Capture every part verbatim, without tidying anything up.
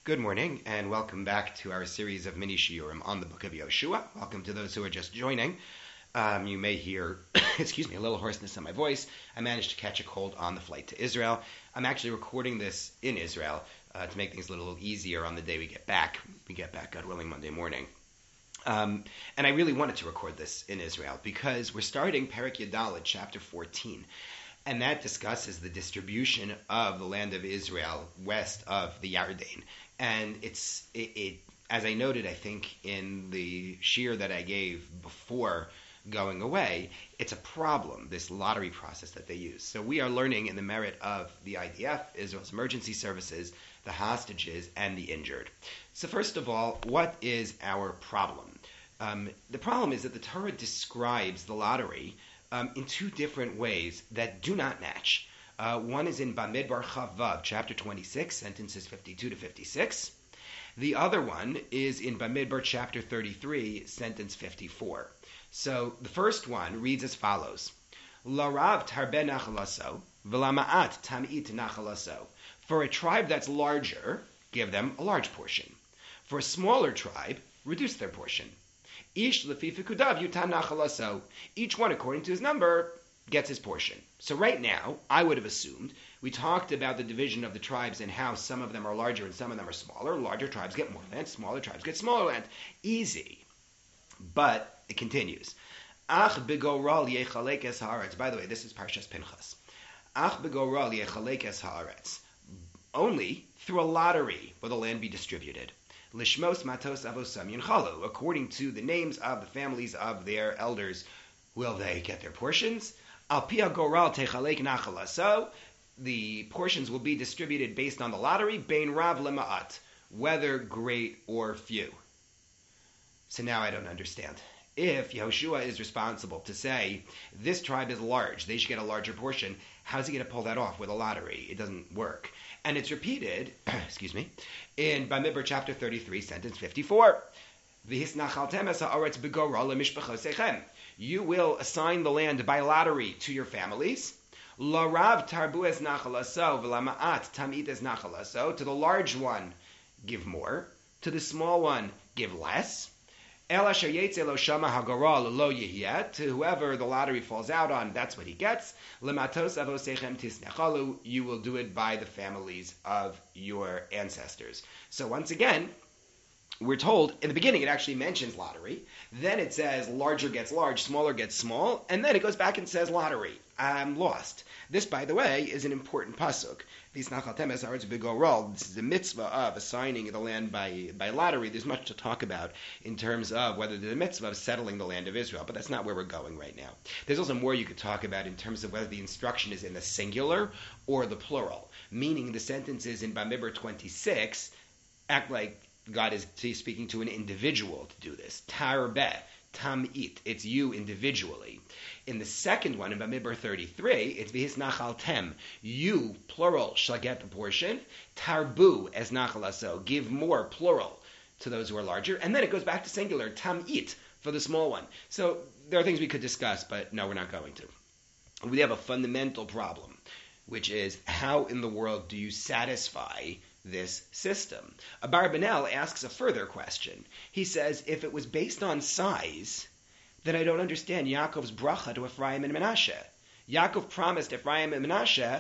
Good morning, and welcome back to our series of mini shiurim on the book of Yoshua. Welcome to those who are just joining. Um, you may hear, excuse me, a little hoarseness in my voice. I managed to catch a cold on the flight to Israel. I'm actually recording this in Israel uh, to make things a little easier on the day we get back. We get back, God willing, Monday morning. Um, and I really wanted to record this in Israel because we're starting Perek Yadaled, chapter fourteen. And that discusses the distribution of the land of Israel west of the Yarden. And it's, it, it, as I noted, I think, in the shir that I gave before going away, it's a problem, this lottery process that they use. So we are learning in the merit of the I D F, Israel's emergency services, the hostages, and the injured. So first of all, what is our problem? Um, the problem is that the Torah describes the lottery Um, in two different ways that do not match. Uh, one is in Bamidbar Chavav, chapter twenty-six, sentences fifty-two to fifty-six. The other one is in Bamidbar chapter thirty-three, sentence fifty-four. So the first one reads as follows: Larav tarbe nachalaso, v'lama'at tam'it nachalaso. For a tribe that's larger, give them a large portion. For a smaller tribe, reduce their portion. Ish lefi fikudav yutan nachalaso. Each one, according to his number, gets his portion. So right now, I would have assumed, we talked about the division of the tribes and how some of them are larger and some of them are smaller. Larger tribes get more land, smaller tribes get smaller land. Easy. But it continues. Ach begoral yechalek es haaretz. By the way, this is Parshas Pinchas. Ach begoral yechalek es haaretz. Only through a lottery will the land be distributed. Lishmos matos avosam yinchalu. According to the names of the families of their elders, will they get their portions? Al pia goral techalek nachalaso. The portions will be distributed based on the lottery, bein rav lema'at, whether great or few. So now I don't understand. If Yehoshua is responsible to say, this tribe is large, they should get a larger portion, how's he going to pull that off with a lottery? It doesn't work. And it's repeated, excuse me, in Bamidbar chapter thirty-three, sentence fifty-four. You will assign the land by lottery to your families. To the large one, give more. To the small one, give less. To whoever the lottery falls out on, that's what he gets. You will do it by the families of your ancestors. So once again, we're told, in the beginning it actually mentions lottery, then it says larger gets large, smaller gets small, and then it goes back and says lottery. I'm lost. This, by the way, is an important pasuk. This is the mitzvah of assigning the land by, by lottery. There's much to talk about in terms of whether there's a mitzvah of settling the land of Israel, but that's not where we're going right now. There's also more you could talk about in terms of whether the instruction is in the singular or the plural, meaning the sentences in Bamidbar twenty-six act like God is speaking to an individual to do this. Tarbeh, tam'it, it's you individually. In the second one, in Bamidbar thirty-three, it's v'his nachaltem. You, plural, shall get the portion. Tarbu, as nachalaso, give more, plural, to those who are larger. And then it goes back to singular, tam'it, for the small one. So there are things we could discuss, but no, we're not going to. We have a fundamental problem, which is how in the world do you satisfy this system? Abarbanel asks a further question. He says, if it was based on size, then I don't understand Yaakov's bracha to Ephraim and Menashe. Yaakov promised Ephraim and Menashe,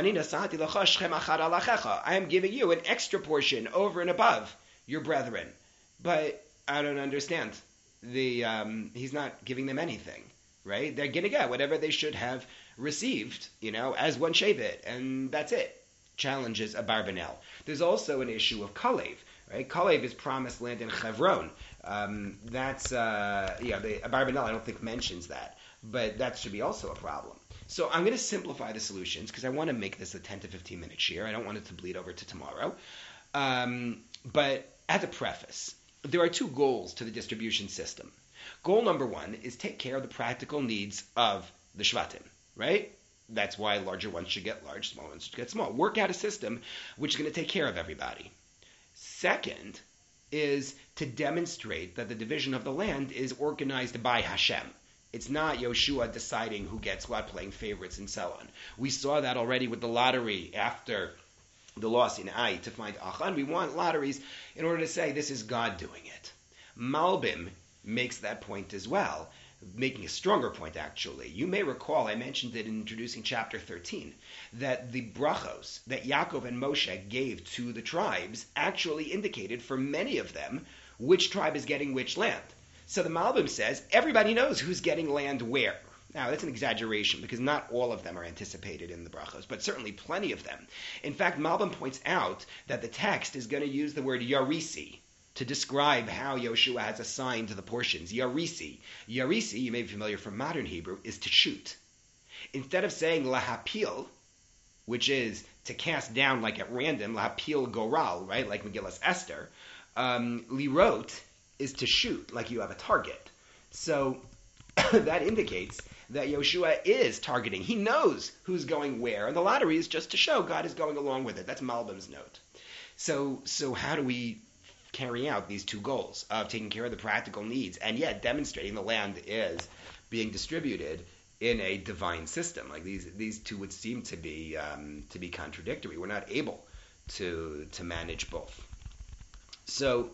I am giving you an extra portion over and above your brethren. But I don't understand. The um, he's not giving them anything, right? They're going to get whatever they should have received, you know, as one shevet, and that's it. Challenges Abarbanel. There's also an issue of Kalev, right? Kalev is promised land in Chevron. Um, that's, uh, yeah, the Abarbanel I don't think mentions that, but that should be also a problem. So I'm going to simplify the solutions because I want to make this a ten to fifteen minute share. I don't want it to bleed over to tomorrow. Um, but as a preface, there are two goals to the distribution system. Goal number one is take care of the practical needs of the Shvatim, right? That's why larger ones should get large, small ones should get small. Work out a system which is going to take care of everybody. Second is to demonstrate that the division of the land is organized by Hashem. It's not Yoshua deciding who gets what, playing favorites and so on. We saw that already with the lottery after the loss in I to find Achan. We want lotteries in order to say this is God doing it. Malbim makes that point as well, making a stronger point actually. You may recall, I mentioned it in introducing chapter thirteen, that the brachos that Yaakov and Moshe gave to the tribes actually indicated for many of them which tribe is getting which land. So the Malbim says everybody knows who's getting land where. Now, that's an exaggeration because not all of them are anticipated in the brachos, but certainly plenty of them. In fact, Malbim points out that the text is going to use the word yarisi to describe how Yoshua has assigned the portions. Yarisi. Yarisi, you may be familiar from modern Hebrew, is to shoot. Instead of saying lahapil, which is to cast down like at random, lahapil goral, right, like Megillas Esther, um, lirot is to shoot, like you have a target. So that indicates that Yoshua is targeting. He knows who's going where, and the lottery is just to show God is going along with it. That's Malbim's note. So, so how do we carry out these two goals of taking care of the practical needs and yet demonstrating the land is being distributed in a divine system? Like these, these two would seem to be um, to be contradictory. We're not able to to manage both. So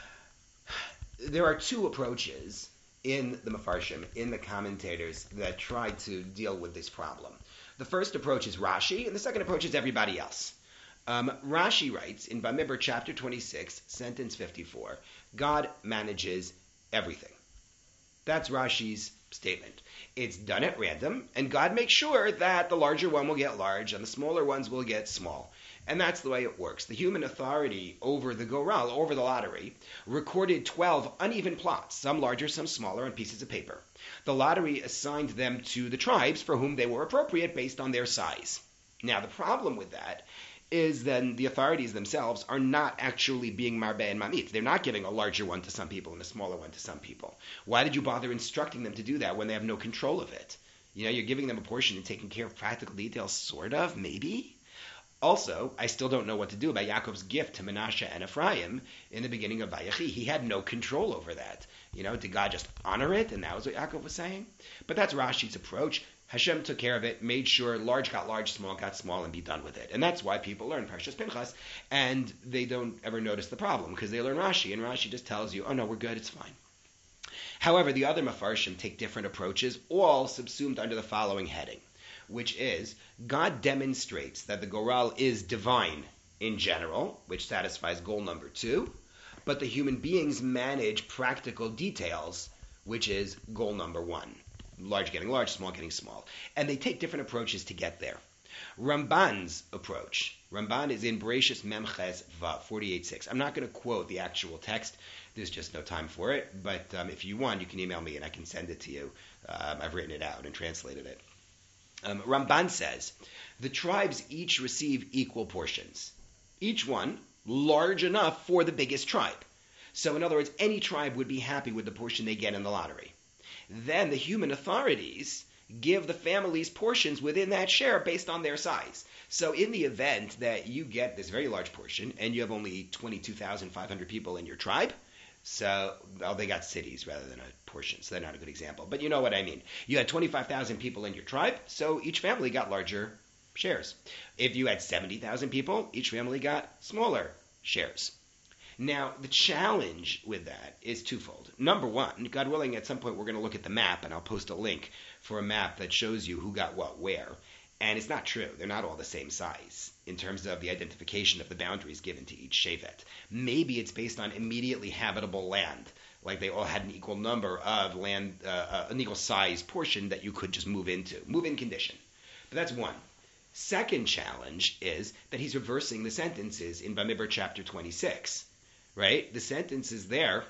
there are two approaches in the Mefarshim, in the commentators, that try to deal with this problem. The first approach is Rashi, and the second approach is everybody else. Um, Rashi writes in Bamidbar chapter twenty-six, sentence fifty-four, God manages everything. That's Rashi's statement. It's done at random, and God makes sure that the larger one will get large and the smaller ones will get small. And that's the way it works. The human authority over the Goral, over the lottery, recorded twelve uneven plots, some larger, some smaller, on pieces of paper. The lottery assigned them to the tribes for whom they were appropriate based on their size. Now, the problem with that is then the authorities themselves are not actually being marbeh and mamit. They're not giving a larger one to some people and a smaller one to some people. Why did you bother instructing them to do that when they have no control of it? You know, you're giving them a portion and taking care of practical details, sort of, maybe? Also, I still don't know what to do about Yaakov's gift to Menashe and Ephraim in the beginning of Vayechi. He had no control over that. You know, did God just honor it? And that was what Yaakov was saying? But that's Rashi's approach. Hashem took care of it, made sure large got large, small got small, and be done with it. And that's why people learn Parshas Pinchas, and they don't ever notice the problem, because they learn Rashi, and Rashi just tells you, oh no, we're good, it's fine. However, the other Mefarshim take different approaches, all subsumed under the following heading, which is, God demonstrates that the Goral is divine in general, which satisfies goal number two, but the human beings manage practical details, which is goal number one. Large getting large, small getting small. And they take different approaches to get there. Ramban's approach, Ramban is in Bereshis Memches Vav, forty-eight six. I'm not going to quote the actual text. There's just no time for it. But um, if you want, you can email me and I can send it to you. Um, I've written it out and translated it. Um, Ramban says, the tribes each receive equal portions. Each one large enough for the biggest tribe. So in other words, any tribe would be happy with the portion they get in the lottery. Then the human authorities give the families portions within that share based on their size. So in the event that you get this very large portion and you have only twenty-two thousand five hundred people in your tribe, so, well, they got cities rather than a portion, so they're not a good example. But you know what I mean. You had twenty-five thousand people in your tribe, so each family got larger shares. If you had seventy thousand people, each family got smaller shares. Now, the challenge with that is twofold. Number one, God willing, at some point we're going to look at the map, and I'll post a link for a map that shows you who got what where. And it's not true. They're not all the same size in terms of the identification of the boundaries given to each shevet. Maybe it's based on immediately habitable land, like they all had an equal number of land, uh, uh, an equal size portion that you could just move into, move-in condition. But that's one. Second challenge is that he's reversing the sentences in Bamidbar chapter twenty-six. Right? The sentences there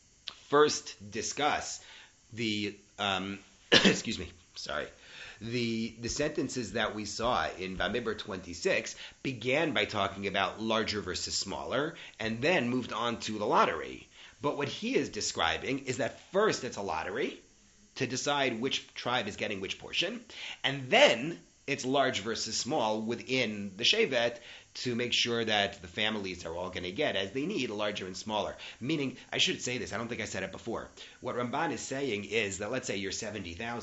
first discuss the, um, excuse me, sorry, the the sentences that we saw in Bamidbar twenty-six began by talking about larger versus smaller, and then moved on to the lottery. But what he is describing is that first it's a lottery to decide which tribe is getting which portion, and then it's large versus small within the shevet to make sure that the families are all going to get, as they need, larger and smaller. Meaning, I should say this, I don't think I said it before. What Ramban is saying is that let's say you're seventy thousand.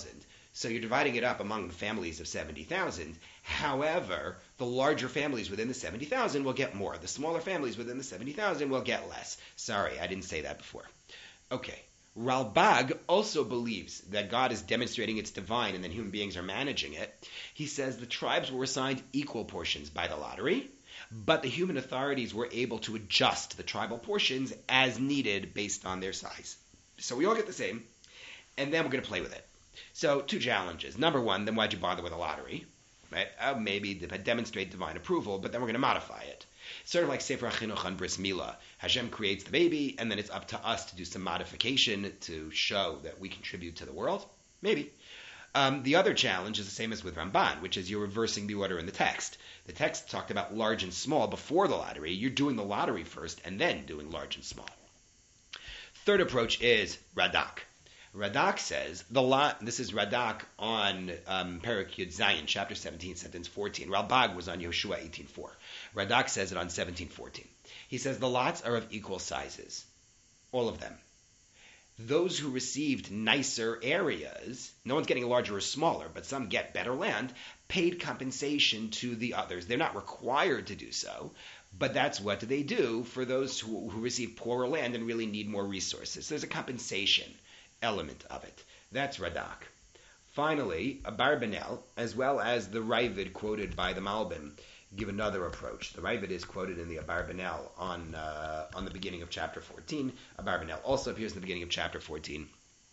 So you're dividing it up among the families of seventy thousand. However, the larger families within the seventy thousand will get more. The smaller families within the seventy thousand will get less. Sorry, I didn't say that before. Okay. Ralbag also believes that God is demonstrating its divine and then human beings are managing it. He says the tribes were assigned equal portions by the lottery, but the human authorities were able to adjust the tribal portions as needed based on their size. So we all get the same, and then we're going to play with it. So two challenges. Number one, then why'd you bother with a lottery? Right? Uh, maybe to demonstrate divine approval, but then we're going to modify it. Sort of like Sefer HaChinuch on Bris Milah. Hashem creates the baby, and then it's up to us to do some modification to show that we contribute to the world. Maybe. Um, the other challenge is the same as with Ramban, which is you're reversing the order in the text. The text talked about large and small before the lottery. You're doing the lottery first and then doing large and small. Third approach is Radak. Radak says, the lot, this is Radak on um, Perek Yud Zayin, chapter seventeen, sentence fourteen. Ralbag was on Yehoshua eighteen four. Radak says it on seventeen fourteen. He says, the lots are of equal sizes, all of them. Those who received nicer areas, no one's getting larger or smaller, but some get better land, paid compensation to the others. They're not required to do so, but that's what they do for those who, who receive poorer land and really need more resources. There's a compensation element of it. That's Radak. Finally, Abarbanel, as well as the Ravid quoted by the Malbim, give another approach. The Ravid is quoted in the Abarbanel on uh, on the beginning of chapter fourteen. Abarbanel also appears in the beginning of chapter fourteen.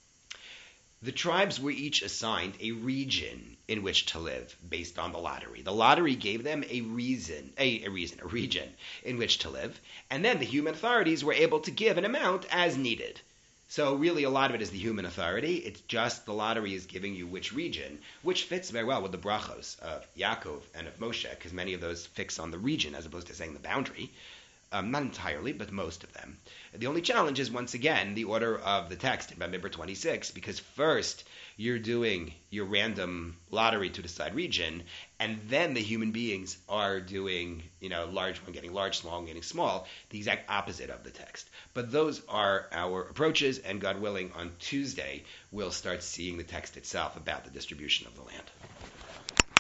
The tribes were each assigned a region in which to live based on the lottery. The lottery gave them a reason, a, a reason, a region in which to live, and then the human authorities were able to give an amount as needed. So really a lot of it is the human authority. It's just the lottery is giving you which region, which fits very well with the brachos of Yaakov and of Moshe, because many of those fix on the region as opposed to saying the boundary. Um, not entirely, but most of them. The only challenge is, once again, the order of the text in Bamidbar twenty-six, because first you're doing your random lottery to decide region, and then the human beings are doing, you know, large one getting large, small one getting small, the exact opposite of the text. But those are our approaches, and God willing, on Tuesday, we'll start seeing the text itself about the distribution of the land.